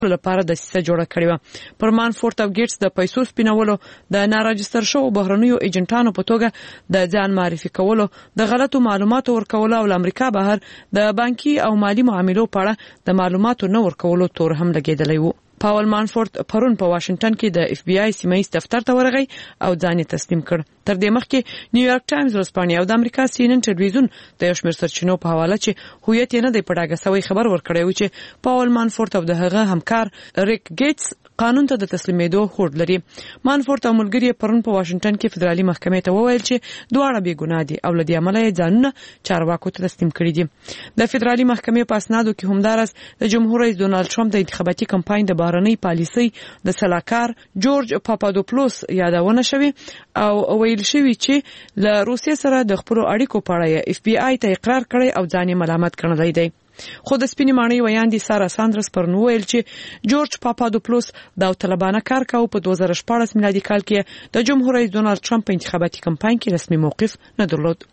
لپاره د سیسه جوړه کړې و. پر مانفورت او ګیټس د پیسو سپینولو د ناراجستر شو بهرنیو ایجنټانو په توګه د ځان معرفي کولو د غلطو معلوماتو ورکولو او امریکا بهر د بانکي او مالی معاملو په اړه د معلوماتو نه ورکولو تور هم لګیدلی و. پاول مانفورت پرون په واشنگټن کې د اف بی آی سیمایي دفتر ته ورغی او ځان تسلیم کړ. تر دې مخکې نیویارک ټایمز ورسپانیا او د امریکا سی ان ان ټلویزیون د یو شمېر سرچینو په حواله چې هویت یې نه دی پټاګه سوی خبر ورکړی و چې پاول مانفورت او د هغه همکار ریک ګیټس قانون ته د تسلیمېدو هوډ لري. مانفورت او ملګری پرون په واشنگټن کې فدرالي محکمې ته وویل چې دواړه بې ګناه دي او لدې عمله یې ځانونه چارواکو ته تسلیم کړي دي. د فدرالي محکمې په اسنادو کې همدارس د جمهور رئیس ډونالد ټرمپ د انتخاباتي کمپاین د بهرنۍ پالیسۍ د سلاکار جورج پاپادوپلوس یادونه شوی او ویل شوی چې له روسیې سره د خپل اړیکو په اړه اف بی آی ته اقرار کړی او ځان یې ملامت کړی دی. خو د سپینې ماڼۍ ویاندې سارا ساندرز پرون ویل چې جورج پاپادوپلوس د طالبانو کار کاوه په 2014 میلادي کال کې د جمهور رئیس ډونالد ټرمپ په انتخاباتي کمپاین کې رسمي موقف نه درلود.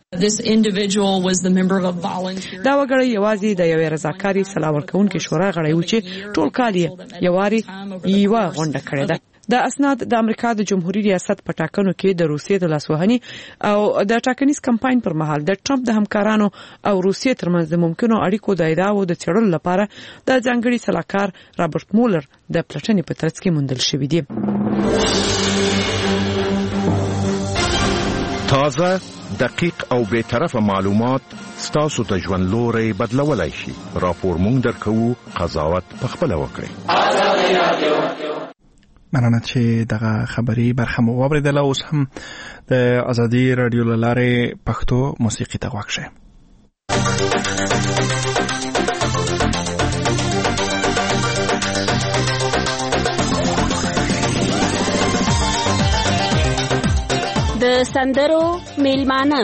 دا وګړی یوازې د یوې رضاکاري سلا ورکوونکې شورا غړی و چې ټول کال یې یواري یوه غونډه کړې ده. د اسناد د امریکا د جمهوریت ریاست په ټاکنو کې د روسیې د لاسوهنې او د ټاکنیز کمپاین پر مهال د ټرمپ د همکارانو او روسیې ترمنځ د ممکنو اړیکو د ادعاو د څېړلو لپاره د ځانګړي سلاکار رابرټ مولر د پلټنې په ترڅ کې موندل شوی دی. تازه، دقیق او بې طرفه معلومات ستاسو د ژوند لوري بدلولای شي. راپور مونږ درکوو، قضاوت پخپله وکړئ. مننه چې دغه خبري برخه مو واوریدله. اوس هم د ازادي رادیو له لارې پښتو موسیقي ته غوږ شئ. د سندرو میلمانه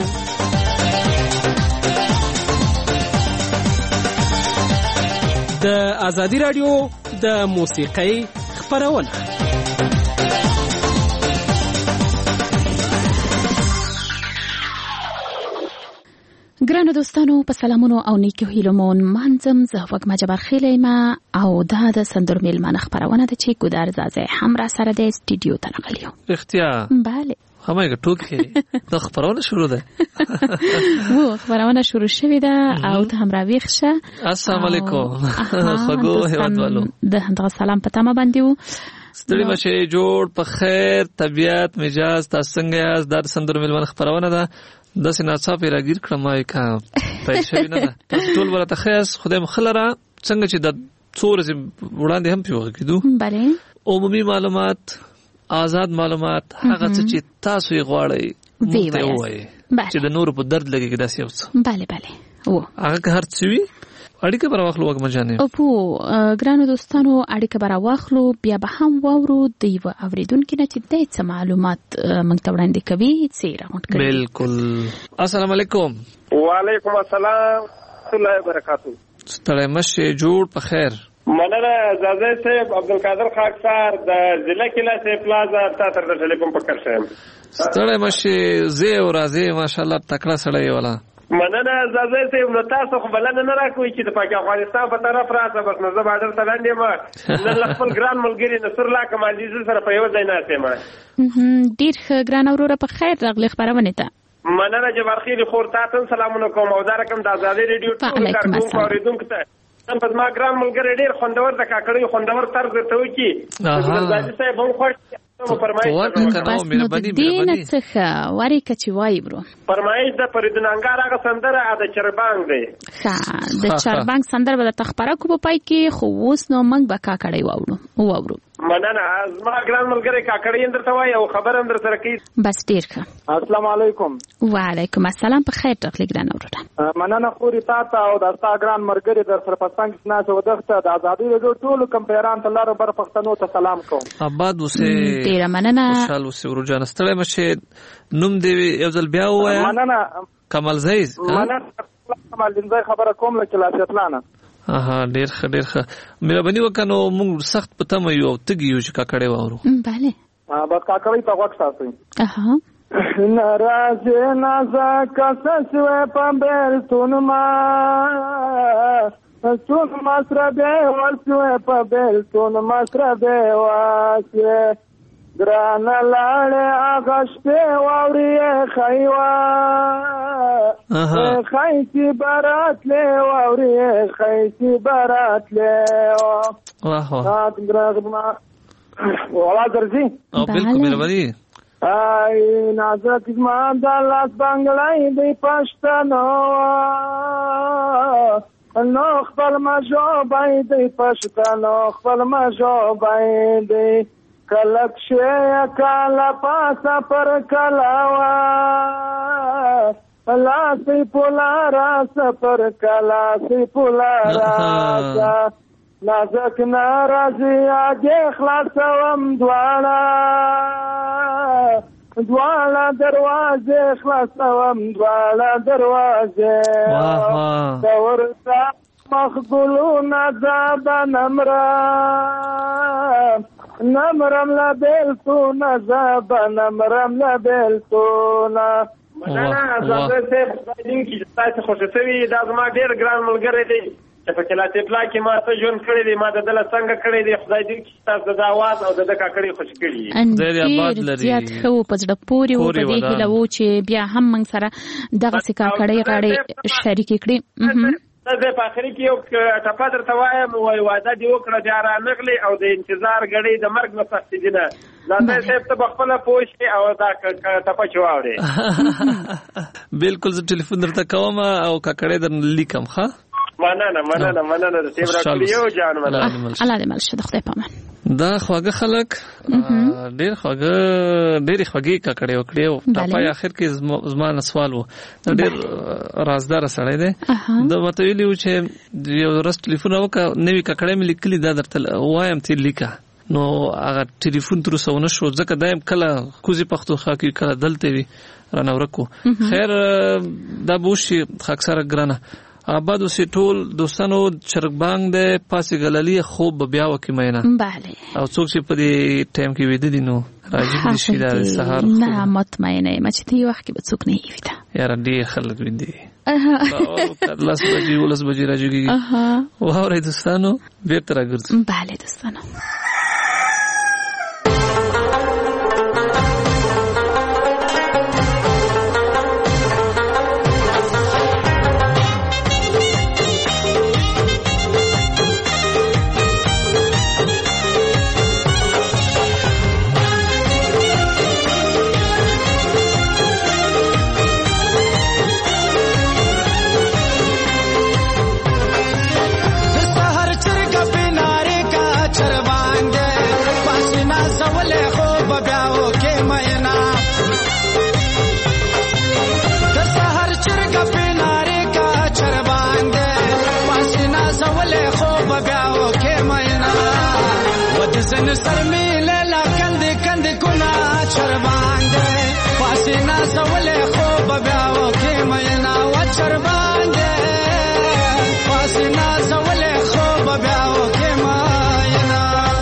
د ازادي رادیو د موسیقۍ خبرونه. ګرانو دوستانو، په سلامونو او نیکو هیلو مو منځم. زه وګما جبر خیلیم او دا د سندرو میلمانه خبرونه ده چې ګودار زازه هم را سره د استودیو ته نغلیو. اختیا بله همایګه ټوکی د خبرونه شروع ده. و خبرونه شروع شوې ده او ته هم راویښ شه. السلام علیکم. خګو هیوادوالو د همدغه سلام په تمه باندې و. ستړي مشه جوړ په خیر طبيعت مزاج تاسو څنګه یاست؟ د سندرو میلمانه خبرونه ده. د سیناڅا پیراګیر کړمای کا پیسې نه ده ټول ورته خاص خدای مخلره څنګه چې د څورز وړاندې هم پیوغه کیدو. بله عمومي معلومات، آزاد معلومات، هغه څه چې تاسو یې غواړئ مونږ وایي چې د نور په درد لګي داسې یو څه. بله بله و هغه هر څه وي. اړیکه پر واخلو وګ مجانې او په ګرانو دوستانو اړیکه پر واخلو بیا به هم وورو د یو اوریدونکو نه چې د څه معلومات موږ ته وړاندې کوي چې راغونډ کوي. بالکل. السلام علیکم. وعلیکم السلام ورحمۃ اللہ وبرکاتہ. ستړی مشه جوړ په خیر. مننه زازه صاحب عبدالقادر خاکسار د ضلع کلا سے پلازا تا تر ټلیفون پکړ شم. ستړی مشه زه او راځي ماشاءالله تکړه سړی ولا. مننه زازه صاحب نو تاسو خو بلنه نه راکوي چې د پاک افغانستان په طرف راځه بس نو زه بادر ته لاندې ما نن خپل ګران ملګری نصر الله کمالجی سره په یو ځای ناسته ما. ډیر ښه ګران اوروره په خیر راغلی خبرونه ته. مننه جبار خیر خور تاسو سلامونه کوم او دا رقم د ازادي ریډیو ټول کارکونکو اوریدونکو ته نن په ما ګران ملګری ډیر خوندور د کاکړی خوندور طرز ته وکی. زازه صاحب هم خوش بس نو د دین څخه واری کچي وای برو فرمایش د پردنانګار هغه سندره د چربانګ دی. ښه د چربانګ سندره به د تخبره کو په پای کې خو اوس نو موږ به کاکړی واورو. مننه زما ګران ملګری کاکړی اندر ته وای او خبر اندر سره کی. بس ډیر ښه. السلام علیکم. وعلیکم السلام. په خیر راغلی ګران اوره. مننه خوري تاسو او د تاسو ګران ملګری در سره پسند نه ودغه د ازادي رادیو ټول کمپیران ته لاره بر پښتنو ته سلام کوم. آباد اوسه. ډیر مننه. خوشاله اوسه ورجان ستړی مشه نوم دی یو ځل بیا وایا. مننه کمال زیز. مننه کمال زیز خبره کوم لکه لاسیتلانه. ډیر ښه مهرباني وکړو موږ سخت پته مې یو تګ یو چې کاکړی واورو. بله بس کاکړی ته وخت ساتي. ناراضه نازا کسه په بیرتون ما تون مصربه ورسوه په بیلتون مصربه واسوه ګران لاړې اغشته واوري خیوا خیسی برات له واوري خیسی برات له واه سات ګرغما ولا درځي بالکل مهرباني ay نازک زمان د لاس بنگلای دی پښتنو نو خپل مجو باندې پښتنو خپل مجو باندې کلک شه کالا پاسا پر کلاوا لا سی پولارا سفر کلا سی پولارا نازک ناراضی آگے خلاصوم دواړه دروازه خلاصوم دواړه دروازه ورته مخبولونه زاب نمرم لبلتون زاب نمرم لبلتون مننه زابه صاحب خدای دې چې تاسو خوشحالي دا زما ډېر ګران ملګری دی چې په کلاته پلا کې ما ته ژوند کړی دی ما د دل څنګه کړی دی خدای دې چې تاسو د آواز او د کاکړي خوش کړی ډېر آباد لري زیات خو په زړه پورې و په دې هیله و چې بیا هم موږ سره دغه کاکړي غاړي شریک کړي زه په اخر کې یو ټپه درته وایم وای وعده دی وکړه بیا را نغلی او د انتظار غړي د مرګ نه سختي دي نه دا صاحب ته بخپل پوښي او دا ټپه چواوري بالکل زه ټلیفون درته کوم او کاکړي در لیکم ښه مننه د تیم راکړی یو جان مننه الله دې مل شه د خدای پامان دا خواږه خلک ډېر خوږی کاکړي وکړي او په اخر کې زما سوال وو ډېر رازدار سړی دی دا مته ویلو چې یو ورځ ټلیفون وکړ نوې کاکړي مې لیکلي دا درته وایم ته لیکه نو هغه ټلیفون تر اوسه ونه شو ځکه دایم کله کوزي پښتونخوا کې کله دلته وي رانه ورکو خیر دا بوشي اکثره ګرانه آباد اوسې ټول دوستانو چرګبانګ د پاسې غللی خوب بیا وکي مینه bale او څوک چې په دې ټایم کې ویده دي نو راځي د شي د سحر نه مطمئنه یم چې تی وخت کې به څوک نه ویده یار ډېر خلک ویندي لاس بجې ولس بجې راځي واورې دوستانو بیرته راګرځي bale دوستانو سر میله لا کند کنا چربانده پاسینا سوله خوب بیاو کې مینا و چربانده پاسینا سوله خوب بیاو کې مینا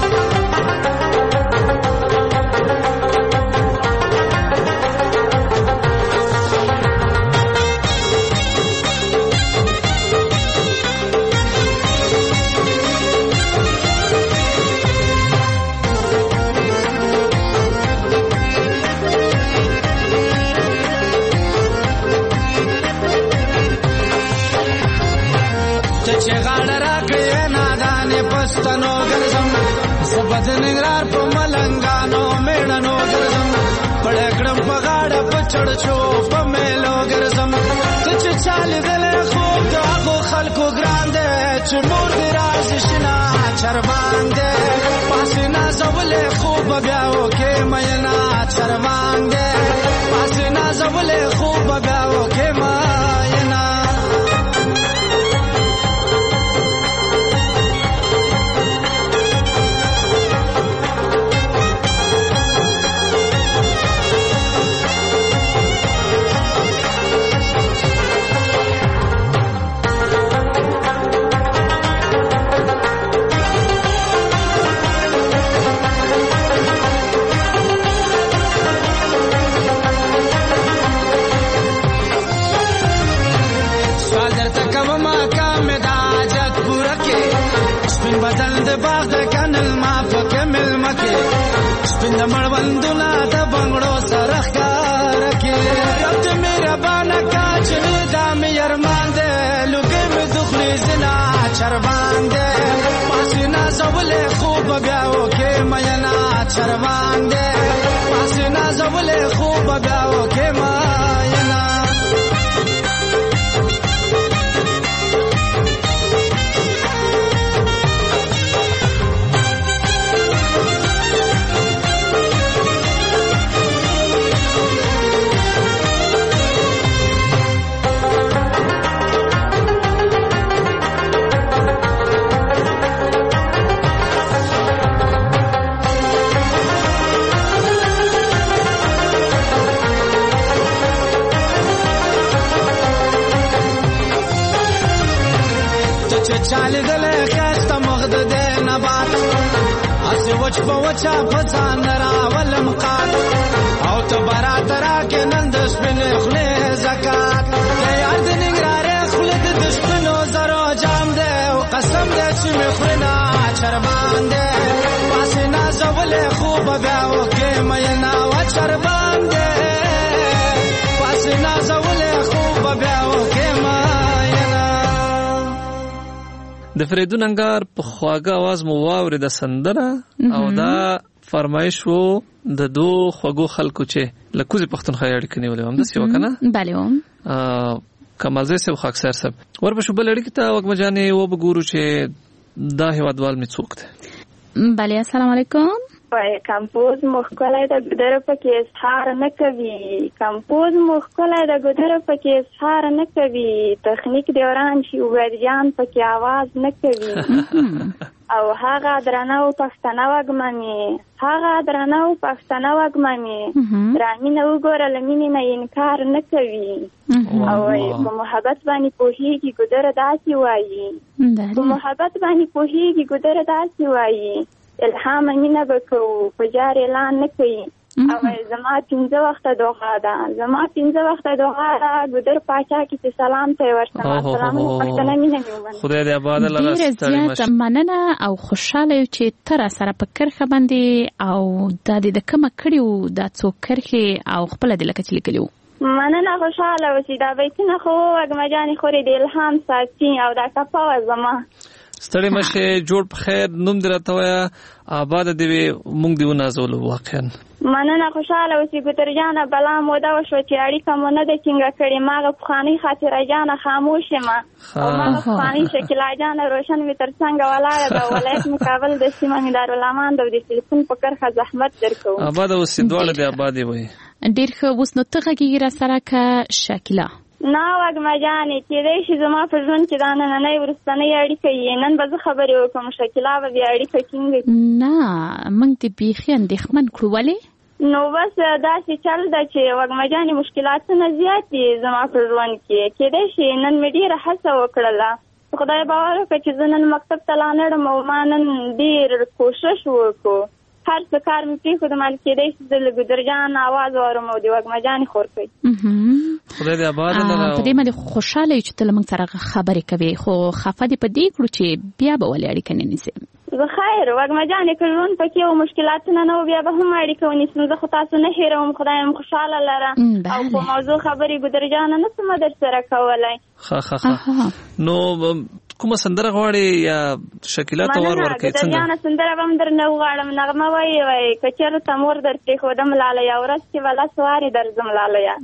پښتنو ګرځم زبدن نګرار په ملنګانو میړنو ګرځم پړکړم په غاړه په چړچو په میلو ګرځم چې چال دل خوب دغه خلکو ګران دي چې مور دې راز شنا چربان دي پاسینا زولې خوب بیاو کې مینا چربان دي پاسینا زولې خوب بیاو کې مینا د مړوندونه د بنګړو سره ښکاره کې رب دې مهربانه کا چې دا مې ارمان دی لوګي مې د خولې زنا چربان دی پاسې نازولې خوب بیا وکې مینا چربان دی پاسې نازولې خوب بیا وکې مینا چاله دلې خسته مغد دې نبات اسی وچ په وچا فزان راول مقات او ته برات را کې نند سپنه خله زکات یار دې نګراره خله دې سپنو زرو جام دې او قسم دې چې مخنا چربان دې پاسه نازولې خوب بیا وکې مینا و چربان دې پاسه نازولې خوب بیا وکې د فریدون انګار په خواږه आवाज مو واورید سندره او دا فرمایش وو د دو خوږو خلکو چې لکوزي پښتونخوا اړیکې نیولې هم د سی وکنه بله هم کمال زه سه خاکسر صاحب ورپښو بل اړیکې ته وګ مجانې و بګورو چې دا هیوادوال می څوک ده بله السلام علیکم کمپوز مخکلای د ګدر پکې اظهار نه کوي کمپوز مخکلای د ګدر پکې اظهار نه کوي تخنیک دی وران شي وګریان پکې आवाज نه کوي او هغه درنو پښتنه وګمني رامینه وګوره لمینه نه انکار نه کوي او په محبت باندې پوهیږي ګدر داسي وایي الهام مینه بکو پجار اعلان نکوي او زما 15 وخت دوغه ده ګدر پاچا کی سلام ته ورسره سلام پښتنه مینه ومن خدای دې آباد الله ستړي مشه مننه او خوشاله چې تر سره په کرخه باندې او د دې کومه کړیو د څوکرخه او خپل د لکه چې لیکلو مننه خوشاله وسی دا بیتونه خو وګمجاني خوري د الهام ساتي او دا کپا زما ستړي مشه جوړ په خیر نوم درته وایا آباد دی مونږ دی ونازول واقعا مننه خوشاله اوسې ګتر جانه بلا موده وشو چې اړیکه مونږ نه د څنګه کړي ماغه خاني خاطر جانه خاموش ما او ماغه خاني شکل جانه روشن می تر څنګه ولاړه د ولایت مقابل د سیمه دارالمان د ټلیفون په کرخه زحمت درکو آباد اوسې دوړه دی آباد وي ډیر خو اوس نو ته غیره سره کا شکله نا وګمجانې چې دې شي زما په ژوند کې دا نه ورستنې اړیکه یې نن به خبرې وکم شکله به اړیکه کینګ نه موږ دې بیخي اندېښمن کړو ولې نو بس دا چې چل دا چې وګمجانې مشکلات نه زیات دي زما په ژوند کې دې شي نن مې ډیره هڅه وکړله خدای باور وکړي چې زه نن مکتب ته لاړم او ما نن ډیر کوشش وکړو هر څه کار مې پرې خو د مال کې دې د ګدرجان आवाज اورم او د وګمجانې خور کوي خدای دې آباد الله په دې باندې خوشاله چې تل موږ سره خبرې کوي خو خفه دې په دې کړو چې بیا به ولې اړیکه نه نیسي زه خیر وګمجانې کړون پکې او مشکلات نه نو بیا به هم اړیکه ونیسم زه خو تاسو نه هیروم خدای مو خوشاله لره او په موضوع خبرې ګدرجان نه سم در سره کولای نو کومه سندره غواړي یا شکلات ور ورکې څنګه ګدرجان سندره هم در نه غواړم نغمه وای کچر تمور در ته خودم لاله یا ورځ چې ولا سواری درځم لاله یا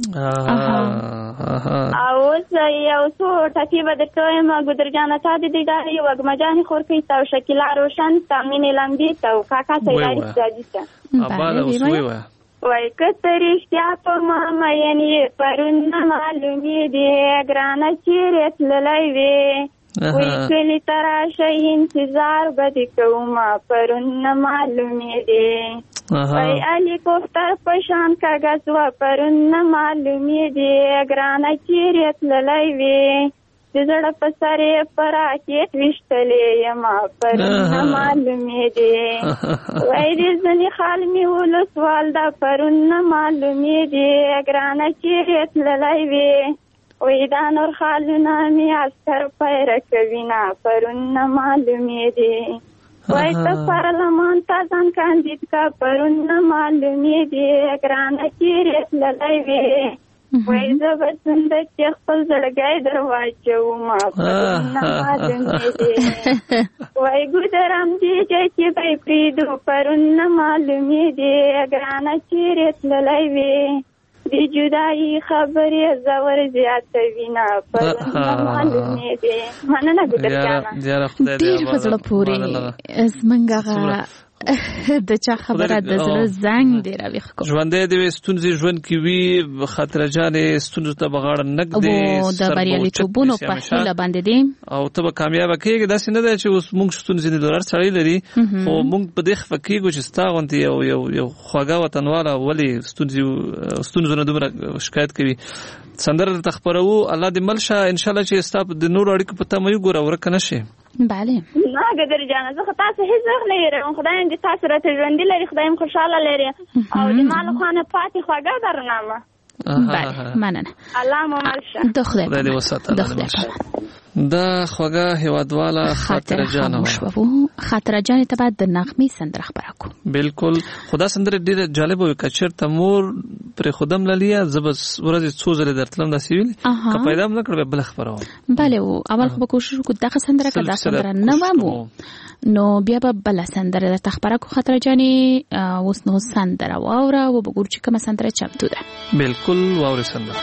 او یو څو ټکی به درته ما ګدرجان ته دې داري وګمجانې خور کوي تاسو شکل روشن تامین لمبي ته کاکا سیداری ساجیته آباد اوسوي وای کترشتیا په ما مې پرون معلومي دي ګرانه چیرې تللای وي وای کلی تراشه انتظار بده کومه پرون معلومي دي وای علي کوفتر پشان کاغذ و پرون معلومي دي ګرانه چیرې تللای وي زړه په سره پراکې وشتلې یما پرون معلومي دي وای دې ځنی خال می ول سوال دا پرون معلومي دي ګرانه چیرې تللای وي وای دا نور خالونه می عسكر پیر کوي نه پرون معلومي دي وای ته پارلمان ته ځان کاندید کا پرون نه معلومې دي ګرانه چیرې تللی وې وای زه به څنګه چې خپل زړګی در واچوم پرون نه معلومې دي وای ګودرم دې چې به پریدو پرون نه معلومې دي ګرانه چیرې تللی وې دی جدائی خبرې زور زیاتوي نه پرون نه معلومې دي مننه ګودر جانه ډېر په زړه پورې زمونږ هغه د چا خبره د زړه زنګ دی راویښ کو ژوندې د ستونزې ژوند کې وي خاطر جانې ستونزو ته بغاړه نګدي د بریالیتوبونو په هیله باندې دي او ته به کامیاب کېږي داسې نه دی چې اوس موږ ستونزې د ډالر سړی لري خو موږ په دې خفه کېږو چې ستا غوندې یو خواږه وطنواله ولې ستونزو نه دومره شکایت کوي سندره درته خپرو الله دې مل شه انشاءالله چې ستا د نورو اړیکو په تمه وګوره ورکه نه شي بله نه ګدر جانه زه خو تاسو هیڅ وخت نه یېرم خدای دې تاسو راته ژوندي لري خدای مو خوشحاله لري او د مال خوانه پاتې خواږه درنامه بله مننه الله مو مل شه د خدای دې وساته دا خوږه هیوادواله خاطر جانه خاطر جانه ته بعد د نغمې سندره خبره کو بالکل خدا سندره ډیره جالب وي کچر تمور پر خودم للیا زبس ورځ څو ځله درتلم د سیویل که پیدا نه کړو بل خبره بله او اول خو کوشش کو دغه سندره کړه سندره نه ومو نو بیا به بل سندره د تخبره کو خاطر جانه اوس نو سندره واوره او وګور چې کومه سندره چمتو ده بالکل واوره سندره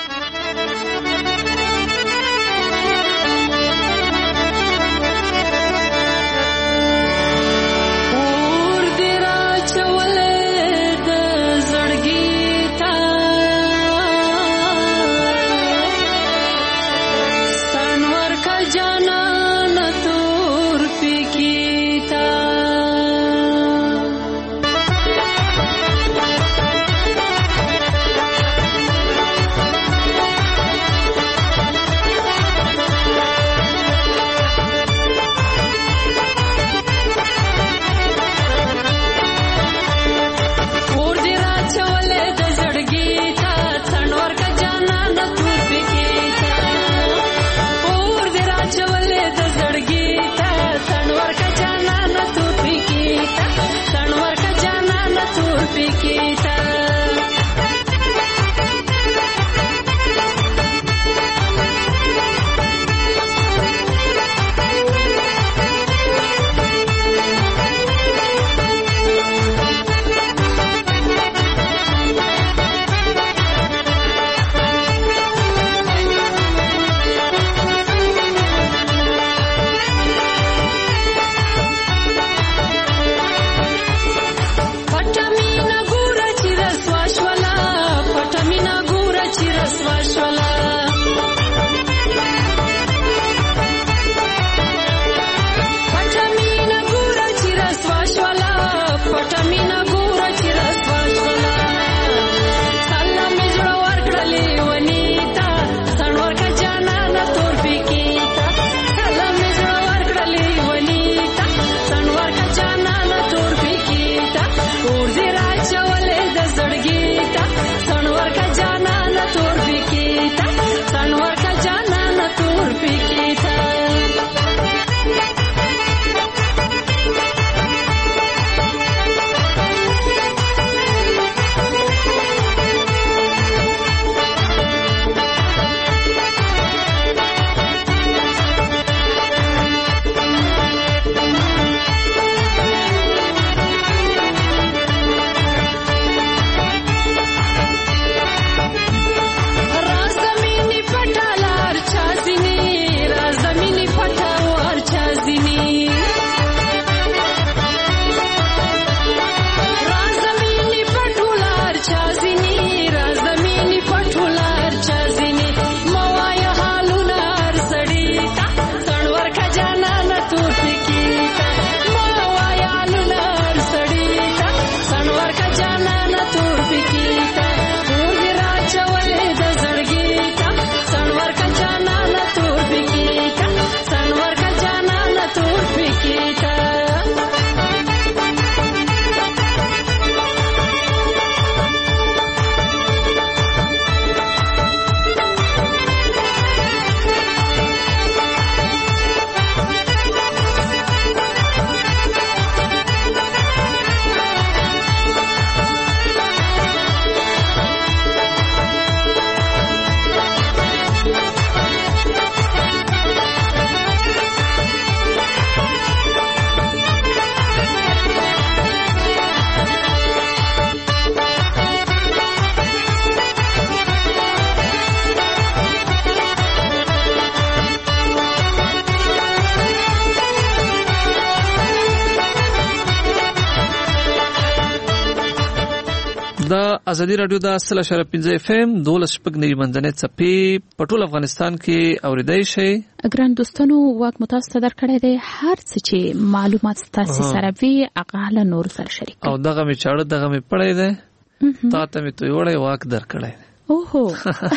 د ازادي رادیو د 100.5 اف ام 12.9 منځنۍ چپی په ټول افغانستان کې اوریدای شي. ګران دوستانو واک متاسف درکړی دی هر څه چې معلومات تاسو سره وي هغه له نور سره شریک او دغه می چاړه دغه می پړی دی تا ته می تو وړي واک درکړی دی. اوهو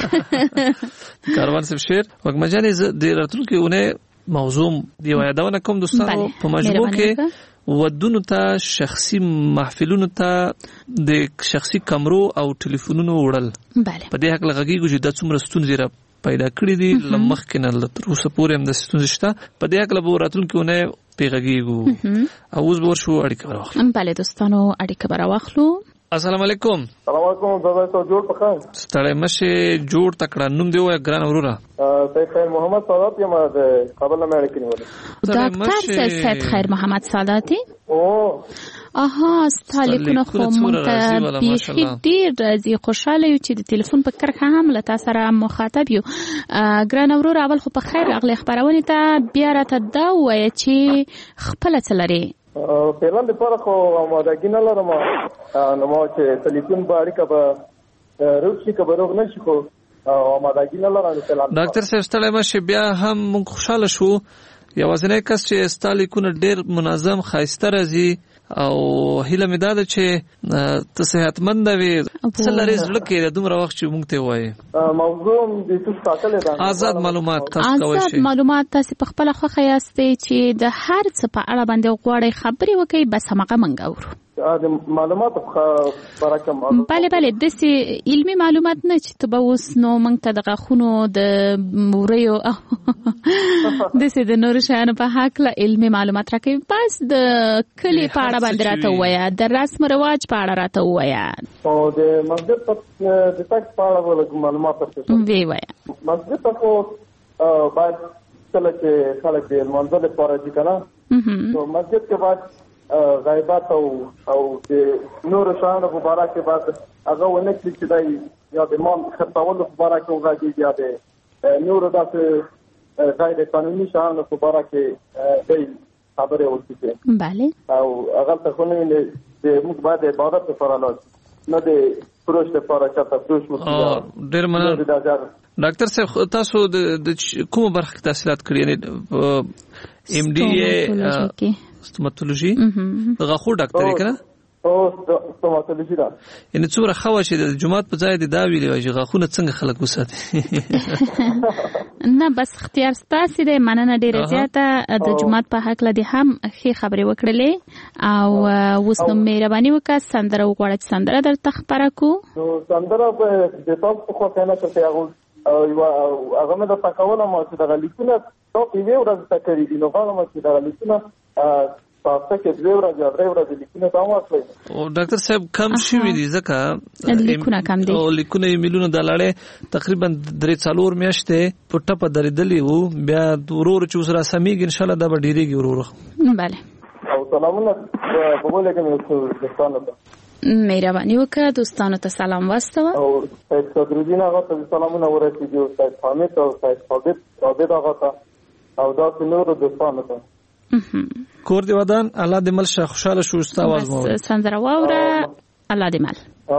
کاروان صاحب شیر وګمجانې د راتلونکي اونۍ موضوع دی یادونه کوم دوستانو په مجموع کې ودونو ته شخصي محفلونو ته د شخصي کمرو او ټلیفونونو وړل په دې حق لغږیږي چې د څومره ستونزې را پیدا کړې دي لمخ کې نه تر اوسه پورې هم د ستونزې شته په دې حق له راتلونکي اونۍ پیغږیږو او اوس به ورشو اړیکه راوخلو. بله دوستانو اړیکه به راوخلو. السلام علیکم. السلام علیکم. زه جوړ پخا ستړی مشه جوړ تکړه نوم دی وای ګران وروره. سید خیر محمد سادات یم د کابل نه اړیکه نیولې. ډاکټر سید خیر محمد ساداتي. اها ستالیکونه خو مونږ ته بیخي ډیر راځي خوشاله یو چې د ټلیفون په کرښه هم له تاسو سره مخاطب یو. ګران وروره اول خو په خیر اغلی خبرونه ته بیا راته دا وایي چې خپل څه لري. پیلان د پاره خو آمادګی نه لرم نو ما چې ټلیفون په اړیکه به روشي کبروغ نشي خو آمادګی نه لرم. ډاکټر صاحب ستړی مشه بیا هم مونږ خوشاله شو یوازینی کس چې ستالیکونه ډیر منظم خاصه راځي او هیله مې ده چې ته صحتمند وې څه لري زړه کې دومره وخت چې مونږ ته وایي موضوع د څه ساتلې ده آزاد معلومات تاسو کوئ آزاد معلومات تاسو په خپل خوښه یاستئ چې د هر څه په اړه باندې غواړئ خبرې وکړئ بس هغه منګ اورو. معلومات برکم بله دسي علمي معلومات نه چې ته به اوس نو موږ ته د غاښونو د موريو دسي د نور شیانو په حق له علمي معلومات راکوي بس د کلی په اړه باندې راته وایي د رسم رواج په اړه راته وایي او د مسجد په د تک په اړه ولګ معلومات ترڅو وی وایي مسجد په باید کله چې خلک د منځل لپاره دي کنه نو مسجد کې باید غیبات او د نور شانو مبارک بعد هغه ونه چې دای یا د امام خطاول مبارک او غاږي یا د نور داسې غیر قانوني شانو مبارک دی خبره وکړي. بله او هغه ته خو نه د موږ باید عبادت لپاره نه د پروژه لپاره چاته پروژه مو ډیر مننه ډاکټر صاحب تاسو د کوم برخه تحصیلات کړی یعنی ام ډي ستوماتولوژي غاښو ډاکټر کنه ستوماتولوژي دا یعنی څومره خوا چې د جمعات په ځای د دا ویلې چې غاښونه څنګه خلک وساتي نه بس اختیار ستاسو دی مننه ډیره زیاته د جمعات په حق لدی هم ښه خبرې وکړلې او اوس نو مهرباني وکړه سندره وغواړه سندره درته خبره کو سندره په د تاسو خو کنه چې هغه مې د تکول ما چې د لیکونه ټاپ یې ورځ تکرې دي نو هغه ما چې د لیکونه تاسو کې دوه ورځې لیکونه تاسو واخلئ او ډاکټر صاحب کم شوی دي ځکه لیکونه کم دي او لیکونه میلیونه د لاړې تقریبا 3-4 میاشتې په ټپه درېدلې وو بیا ورور چې سره سمېږي ان شاء الله دا به ډیریږي ورور. بله او سلامونه په بوله کې دوستانو ته مهرباني وکړه دوستانو ته سلام واستوه او سید صدرالدین هغه ته سلامونه ورسېږي او سید حامد او سید ثابت هغه ته او دا نور دوستانو ته کور دی ودان الله دې مل شه خوشاله شو ستا आवाज مو سندره واوره الله دې مل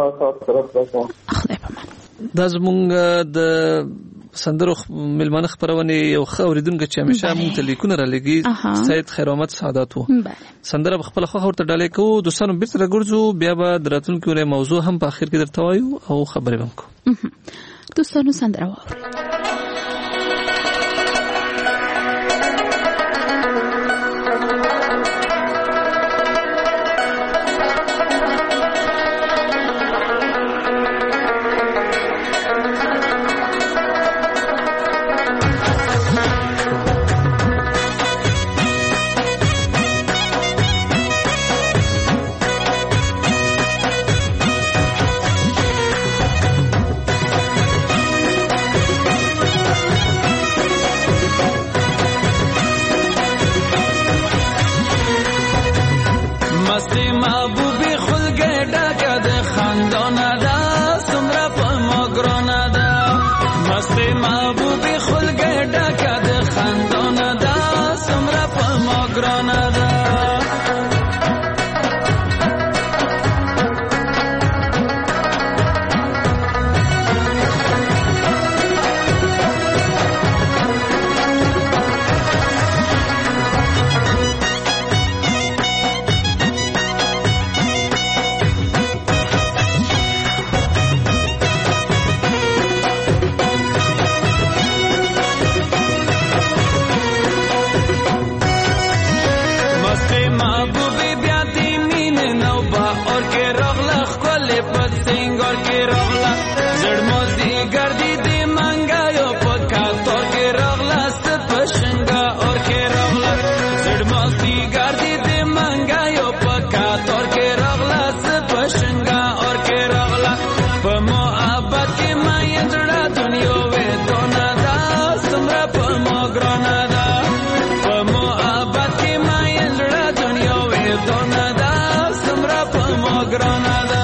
دا زمونږ د سندرو ملمانه خبرونه یو خوریدونکو چې همیشه مونږ ته لیکونه را لګي سید خیر محمد سعادت وو سندره خپل خو ورته ډالې کوو دوستانو بیرته راګرځو بیا به دراتونکو موضوع هم په اخر کې درته وایو او خبرې هم کوو دوستانو سندره واوره ما ګرانه ده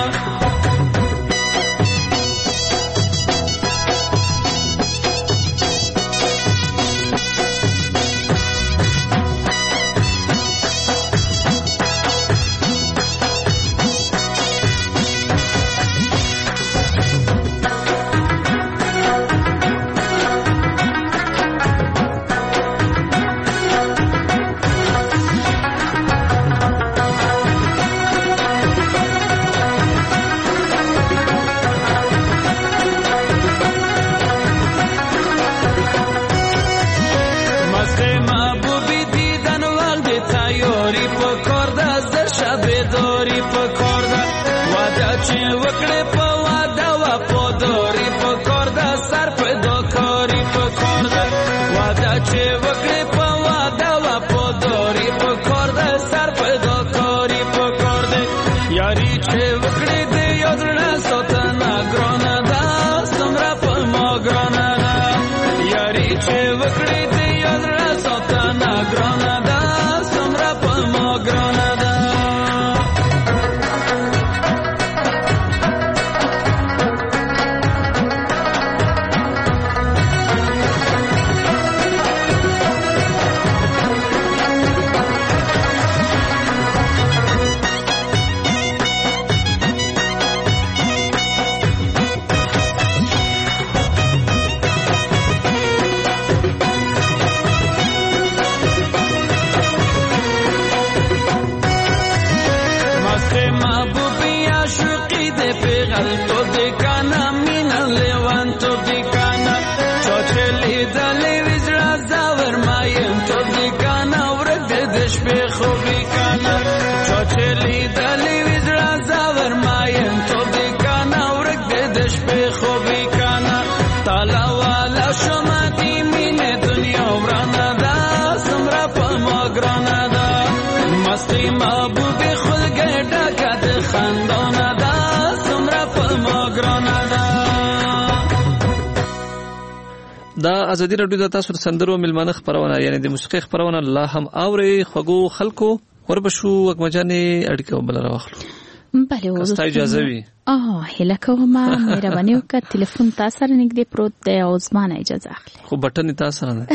دا ازادي رادیو د تاسو سندرو ملمانه خبرونه یعنی د موسیقي خبرونه الله هم اوري خوګو خلکو وربشو وکمجانې اړیکه بل راوخلو بله وستا اجازه وي هله کومه مهرباني وکړه ټلیفون تاسو سره نږدې پروت دی او زمانه اجازه اخلي خو بټن تاسو نه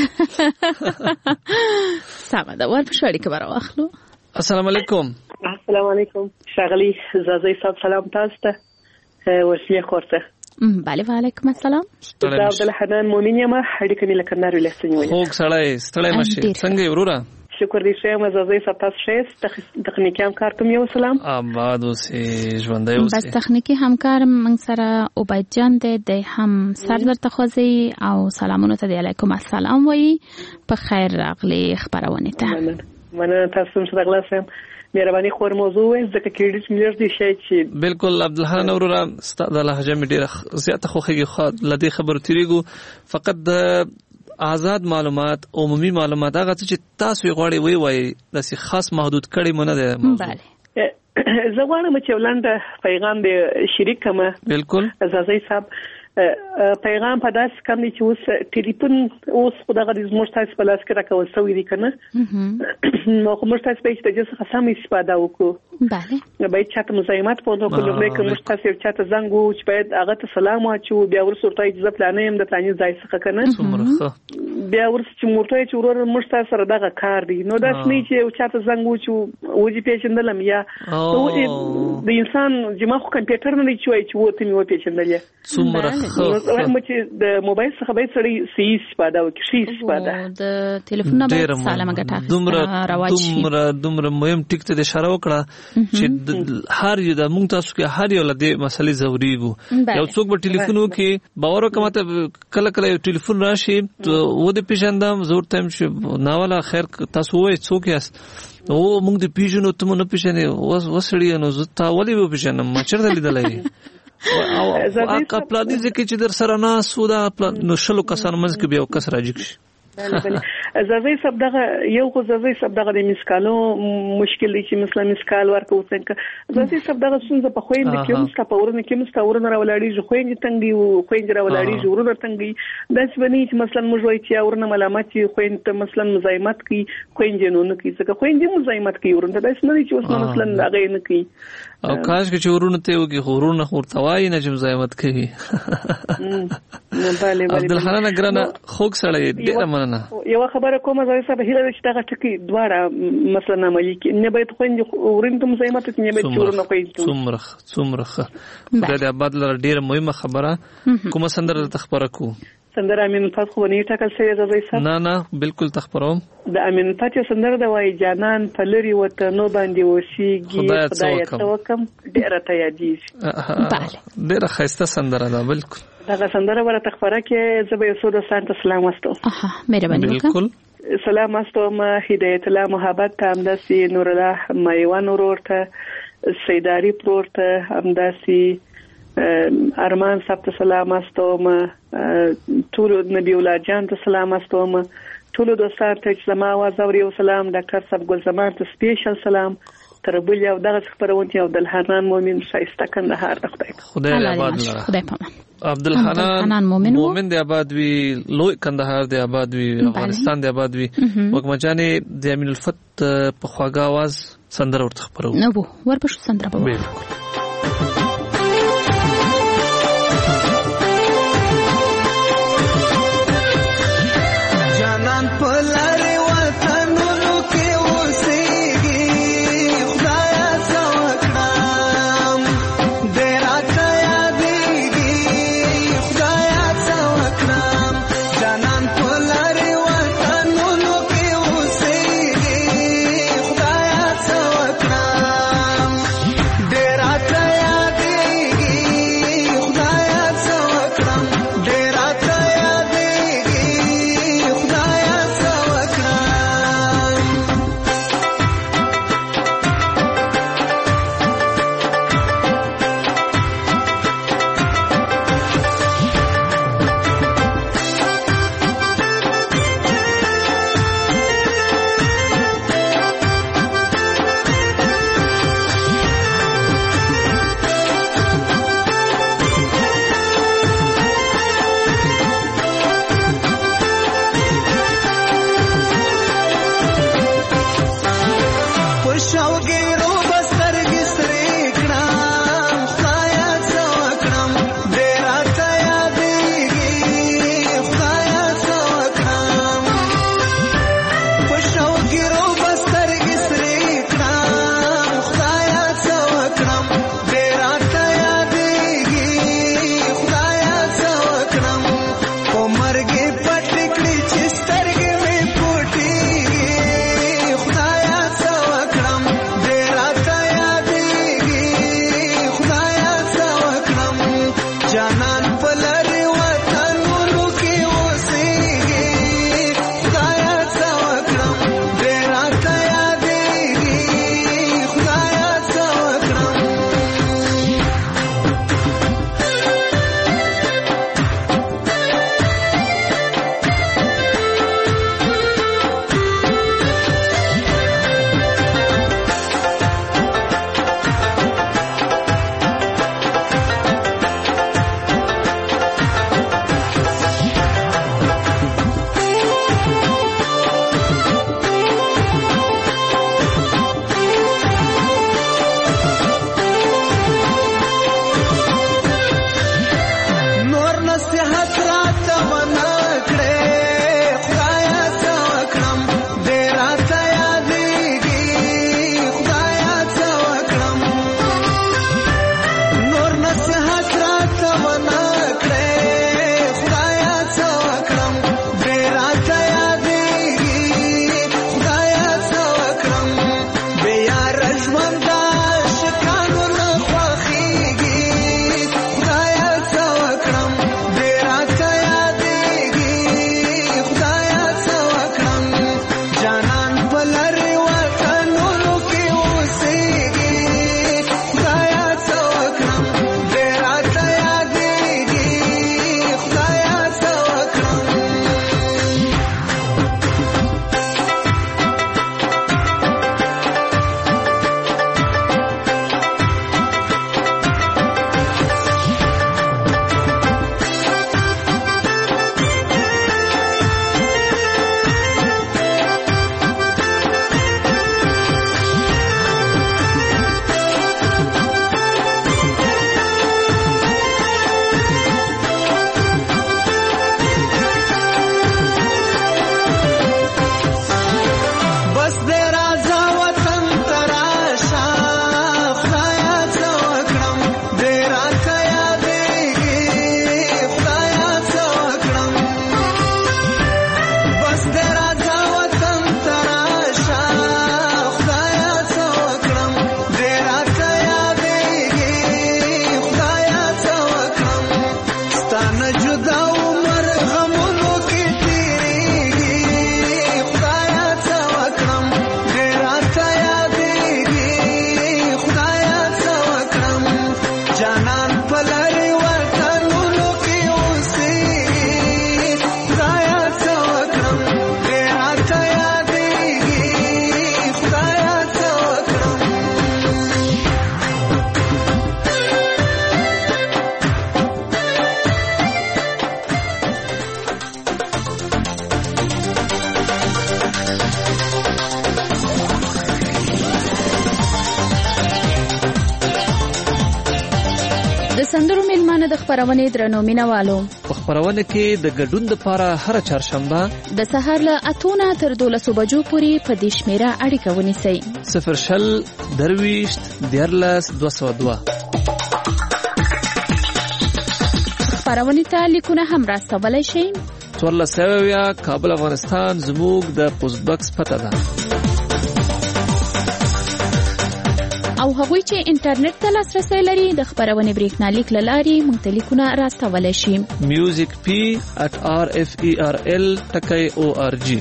سمه دا وربشو اړیکه راوخلو السلام علیکم السلام علیکم شغلی زازی صاحب سلام تاسو ته وسیه خورته بله و علیکم السلام د عبدالحنان مؤمن یم اړیکه مې لکه نار ولې سنوي خوږ سړی ستړی مشه څنګه وروره شکر دې شه مزازي ستاسو شه تخنیکی همکار ته یو سلام آباد اوسې ژوندۍ اوسې بس تخنیکی همکار من سره عبید جان دې هم سر درته خوځي او سلامونه ته علیکم السلام وایي په خیر راغلی خبرونه ته مننه تاسو سره غلاسم مهرباني خور موضوع ځکه کېډیټ ملر دي شي چې بالکل عبدالحنان اورا ستاسو د لهجه مې ډیره زیاته خوخه لدی خبر تیریګو فقط د آزاد معلومات عمومي معلومات هغه چې تاسو غواړئ وی وای د سي خاص محدود کړي مونږ نه بله زه غواړم چې ولنډ پیغام دې شریک کما بالکل زازي صاحب پیغام په داس کم دي چې اوس ټلیفون اوس خدای دې زموږ تاسو په لاس کې راکول سوې دي کنه نو کوم تاسو په دې څه سم استفاده وکړو بله باید چاته مزاحمت پوندو کوم نه کوم تاسو چاته زنګ وو چې باید هغه ته سلام واچو بیا ورسره اجازه پلانې د پلانې ځای څخه کنه بیا ورسره چې مرته چې ورور موږ تاسو سره دغه کار دی نو داس نه چې چاته زنګ وو وږي پیژندلم یا د انسان جما خو کمپیوټر نه چوي چې وته مې و پیژندلې څومره چې د موبایل څخه به سړی سی استفاده وکړي شي استفاده د ټلیفون نه سلام غټه دومره مهم ټیک ته اشاره وکړه چې هر یو د مونږ تاسو کې هر یو لدی مسلې ضروري وو یو څوک به ټلیفون وکي باور وکړه کله کله یو ټلیفون راشي و د پیژندم زور تم چې ناواله خیر تاسو وای څوک یاست او مونږ د پیژنو ته مونږ نه پیژنې وسړی نو زتا ولې و پیژنم ما چیرته لیدلای او خپل دې چې در سره نه سودا نو شلو کسان منځ کې به یو کس راځي زازي سب دغه یو خو زازي سب دغه د مسکالو مشکل دي چې مثلا مسکال ورکو څنګه زازي سب دغه څنګه په خويند کې هم ستاورونه کې مستاورونه راولړي خويند تنګي او خويند راولړي ورونه تنګي داس بني چې مثلا موږ وایي چې ورونه ملامت خويند مثلا مزاحمت کوي خويند نه کوي څنګه خويند مزاحمت کوي ورونه داس نه چې اوس مثلا هغه نه کوي او کاش کې ورونه ته وګي خورونه خورتوای نه چې مزاحمت کوي عبدالحنان ګرانه خوګ سره ډیره مننه یو خبره کومه زای صاحب هیله چې دغه ټکی دواړه مثلا عملي کې نه باید خويند ورین ته مزاحمت نه باید ورونه کوي څومره د آباد لپاره ډیره مهمه خبره کومه سندره تخبره کو سندره امین الفات خو نه ټاکل شوی زای صاحب نه بالکل تخبروم د امین الفات سندره د وای جانان پلری وته نو باندې وسیږي خدای ته وکم ډیره ته یادېږي بله ډیره خسته سندره ده بالکل دغه سندره ولا تخبره کې زبې سودا سانت سلام واستو مهرباني بالکل سلام واستو ما هدایت الله محبت تامداسي نور الله مایوان ورورته سیداری پرورته همداسي ارمان صاحب ته سلام واستوم ټول نبی الله جان ته سلام واستوم ټول دوستان ته سلام واوري او سلام ډاکټر صاحب ګل زمان ته سپیشل سلام تربل یو دغه خبرونه او عبدالحنان مومن شایسته کندهار خدای آباد خدای پامان عبدالحنان مومن دی آباد وی لوی کندهار دی آباد وی افغانستان دی آباد وی وګمجاني د امین الفت په خواږه आवाज سندره ورته خبرو نو ورپښ سندره په بالکل Dera taya سندرو میلمانه د خبرونې درنو مینوالو په خبرونه کې د ګډون لپاره هر چهارشنبه د سهار له 8 نه تر 12 بجو پورې په دې شمیره اړیکه ونیسئ 0 درويشت دیارلس 202 خبرونې ته لیکونه هم راستولای شئ 14 کابل افغانستان زموږ د پوسټ باکس پته ده او هغوی چې انټرنیټ ته لاسرسي لري د خبرونې بریښنالیک له لارې موږ ته لیکونه راستولای شي musicp@rferl.org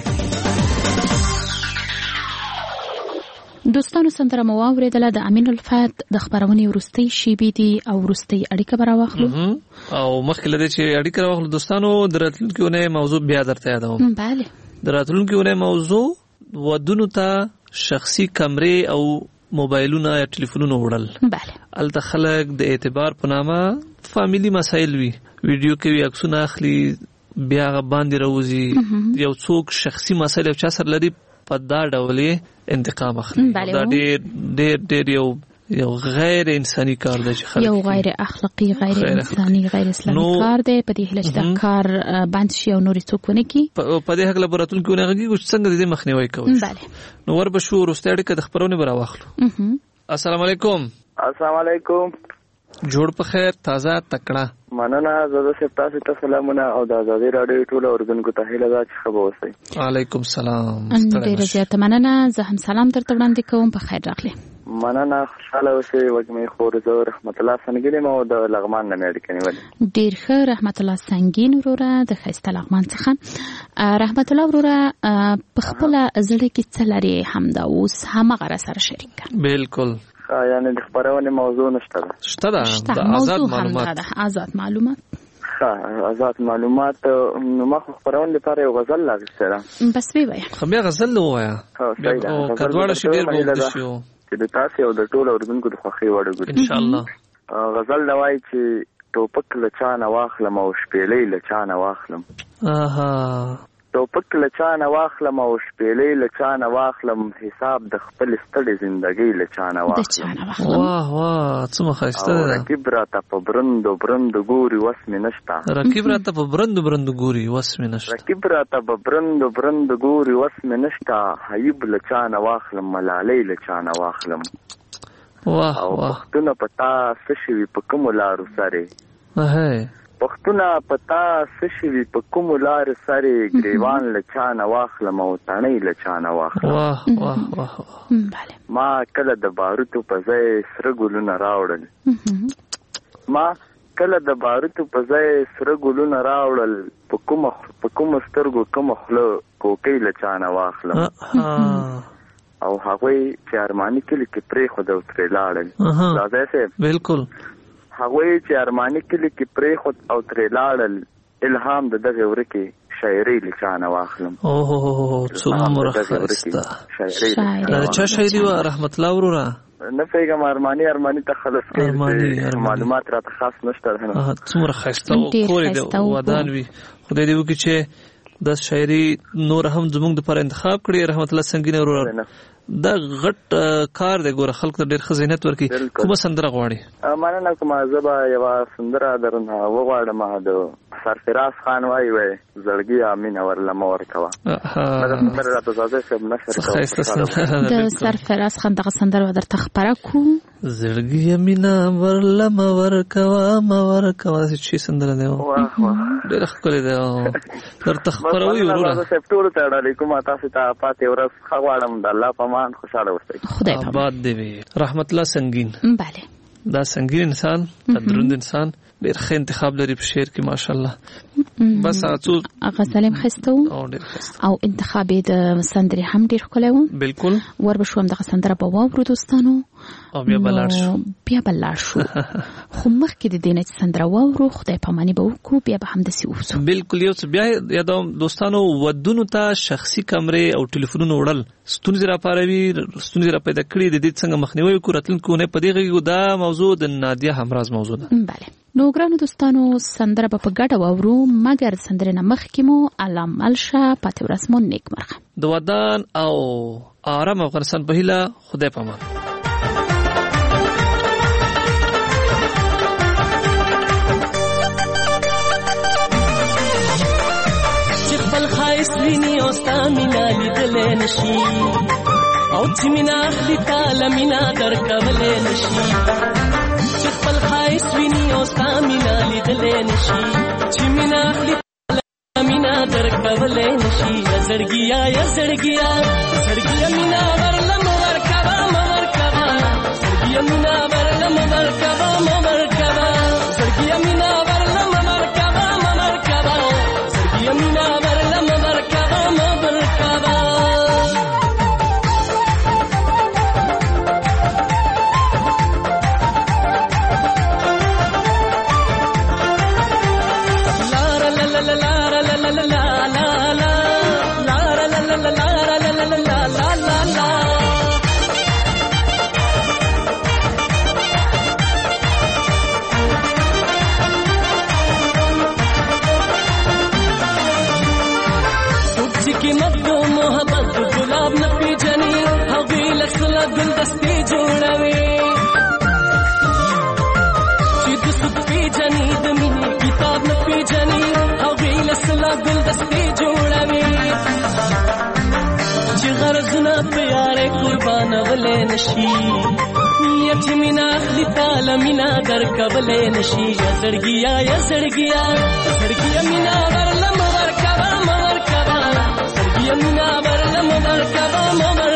دوستانو سندره مو واوریدله د امین الفات د خبرونې وروستۍ شیبې دي او وروستۍ اړیکه به راواخلو او مخکې له دې چې اړیکه راواخلو دوستانو د راتلونکي اونۍ موضوع بیا درته یادوم بله د راتلونکي اونۍ موضوع ودونو ته شخصي کمرې او موبایلونه یا ټلیفونونه وړل بله الته خلک د اعتبار په نامه فامیلی مسایل وي ویډیو کوي عکسونه اخلي بیا باندې راوځي یو څوک شخصي مسایل چا سره لري په دا ډول انتقام اخلي دا ډېر یو غیر انساني کار دی چې خلک یو غیر اخلاقی غیر انساني غیر اسلامي کار دی په دې هله چې دا کار باندې شي او نور څوک ونه کی په دې حق لابراتون کې ونهږي څنګه دې مخنیوي کوي بله نو وربشو ورستاړي کده خبرونه براوخلو السلام علیکم السلام علیکم جوړ په خیر تازه تکړه مننه زړه سره تاسو ته سلامونه او د آزادۍ راډیو ټول اوریدونکو ته هیله ده چې خبر اوسئ وعلیکم السلام ډیره زیاته مننه زه هم سلام درته وړاندې کوم په خیر راغلی مننه خوشاله اوسئ وګمې خور زه رحمت الله سنگین مو د لغمان نه مې اړیکه نیولې ډیر ښه رحمت الله سنگین وروره د ښایسته لغمان څخه رحمت الله وروره په خپل زړه کې څه لري همدا اوس همغه سره شریک بالکل یعنی د خبرونه موضوع نشته ده د آزاد معلومات آزاد معلومات نو ما خبرونه لپاره یو غزل لاغسته بس وی وای خو بیا غزل وایا او کډواړه شي ډیر بولد شي چې د تاسو او د ټولو اوریدونکو د خوښي وړ ګوري ان شاء الله غزل لوای چې ټوپک لچانه واخلم او شپېلې لچانه واخلم ټوپک لچانه واخلم او شپېلې لچانه واخلم حساب د خپل ستړي ژوندۍ لچانه واخلم واه واه څومره ښایسته ده رقیب راته په برندو ګوري وس مې نشته رقیب راته په برندو ګوري وس مې نشته رقیب راته په برندو ګوري وس مې نشته حیب لچانه واخلم ملالۍ لچانه واخلم واه او پښتونه پتا سشوي په کوم لارو سره پښتونه پتا سشوي په کوم لار سره گریوان لچانه واخلم او تڼۍ لچانه واخلم واه واه واه ما کله د باروتو په ځای سره ګلونه راوړل په کوم سترګو کوم خوله کوکۍ لچانه واخلم او هغوی چې ارماني کلی کې پرېښود او ترې لاړل راځئ صاحب بالکل هغوی چې ارماني کلی کې پرېښود او ترې لاړل الهام د دغه ورکې شاعري لچانه واخلم څومره ښایسته دا چا شاعري وه رحمت الله وروره نه پوهېږم ارماني ته خلص کوي معلومات راته خاص نشته څومره ښایسته کور یې د ودان وي خدای دې وکړي چې دا شاعري نور هم زموږ دپاره انتخاب کړي رحمت الله سنگین وروره دا غټ کار دی ګوره خلکو ته ډېر ښه ذهنیت ورکړي کومه سندره غواړي مننه کومه زه به یوه سندره درنه وغواړم د سرفراز خان وایي وی زړګي امینه ورلمه ورکوه دغه سندره راته ځاځی صاحب نشر کوه د سرفراز خان دغه سندره به درته خپره کړو زړګي امینه ورلمه ورکوه داسې چې سندره دی ډېره ښکلې دی درته خپروي وروره صاحب ټولو ته ډالۍ کومه تاسو ته پاتې ورځ ښه غواړم د الله په امان خوشحاله اوسئ آباد دی وي رحمت الله سنگین بله دا سنگین انسان دروند انسان ډېر ښه انتخاب لري په شعر کې ماشاءالله بس غزل هم ښایسته و او انتخاب یې د سندرې هم ډېر ښکلی و بالکل وربشو همدغه سندره به واورو دوستانو او بیا به لاړ شو خو مخکې د دې نه چې سندره واورو خدای پاماني به وکړو بیا به همداسې ووځو بالکل یو څه بیا یادوم دوستانو ودونو ته شخصي کمرې او ټلیفونونه وړل ستونزې راپاروي ستونزې را پیدا کړي د دې څنګه مخنیوی وکړو راتلونکې اونۍ په دې غږیږو دا موضوع د نادیه همراز موضوع ده بله نو ګرانو دوستانو سندره به په ګډه واورو مګر سندرې نه مخکې مو الله مل شه پاتې ورځ مو نیکمرغه د ودان او آرام افغانستان په هیله خدای پامان لیدلې نشي او چې مینا اخلي تعالی مینا درکولې نشي چې خپل خایس ویني او ستا مینا لیدلې نشي چې مینا اخلي مینا درکولې نشي زړګیا یا زړګیا زړګیا مینا ورلم ورکبا مرکبا زړګیا مینا ورلم ورکبا مرکبا زړګیا مینا ورلم ورکبا مرکبا زړګیا مینا ورلم ورکبا مرکبا गुलदस्ते जोड़वे चिद सुख पे जनी दमिनी किताब न पे जनी हवे लसला गुलदस्ते जोड़वे जिगरज न प्यारे कुर्बान वले नशी यजमिना अखली ताला मिना दर कबले नशी या जड़गिया मिना वरलम वरकबा मवरकबा जड़गिया मिना वरलम वरकबा मवर